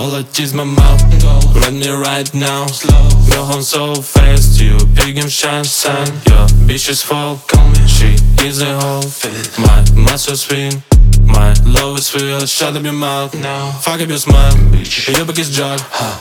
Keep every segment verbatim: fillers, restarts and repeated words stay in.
Cola tease my mouth, run me right now. Go home so fast, you big and shine sun. Your bitch is full, she is a hoe. My muscle swing, my love is real. Shut up your mouth now. Fuck up your smile, your back is jog.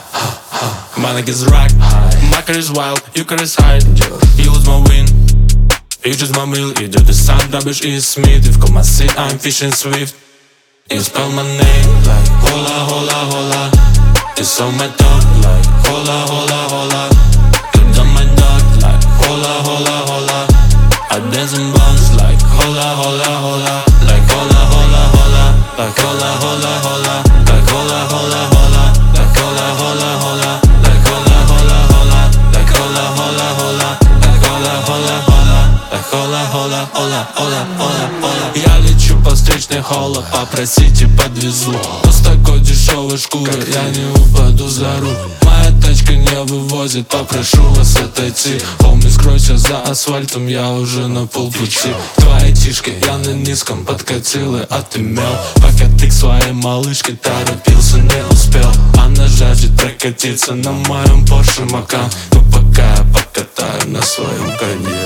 My leg is rock, my car is wild, your car is hide. You lose my win, you just my meal. Идет и сам рабишь и Смит. И в Kumasi I'm fishing swift. You spell my name like hola, hola, hola. It's on my dog like hola, hola, hola. You're on my dog like hola, hola, hola. I dance and bounce like hola, hola, hola. Like hola, hola, hola. Like hola, hola, hola. Like hola, hola, hola. Like hola, hola, hola. Like hola, hola, hola. Like hola, hola, hola. Like hola, hola, hola. Like hola, hola, hola, hola, hola, hola. Я лечу по встречной холла, попросите подвезу. Но с такой дешевой шкурой я не упаду за руль. Моя тачка не вывозит, попрошу вас отойти. Помни, скройся за асфальтом, я уже на полпути. Твои тишки я на низком подкатил и отымел. Пока ты к своей малышке торопился, не успел. Она жаждет прокатиться на моем Porsche Macan. Но пока я покатаю на своем коне.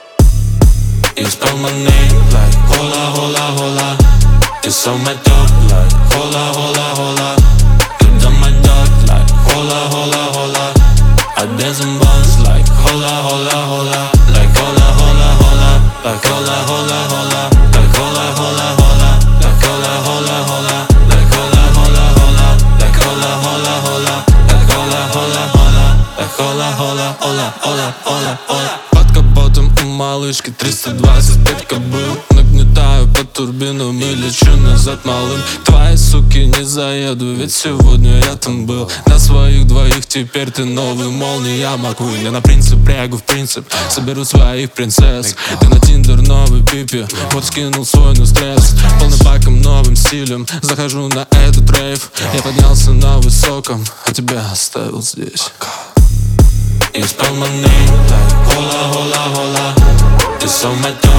You spell my name like hola, hola, hola. It's on my dog like hola, hola, hola. You're on my dog like hola, hola, hola. I dance and bounce like hola, hola, hola. Like hola, hola, hola. Like hola, hola, hola. Like hola, hola, hola. Like hola, hola, hola. Like hola, hola, hola. Like hola, hola, hola. Like hola, hola, hola. Like hola, hola, hola, hola, hola, hola. Под капотом у малышки триста двадцать пять кобыл. Нагнетаю по турбинам и лечу назад малым. Твои суки не заеду, ведь сегодня я там был. На своих двоих теперь ты новый молния, я Маквин. Я на принцип прягу в принцип, соберу своих принцесс. Ты на тиндер новый пипи, вот скинул свой на стресс. Полным паком, новым стилем, захожу на этот рейв. Я поднялся на высоком, а тебя оставил здесь. You spell my name like hola, hola, hola. It's on my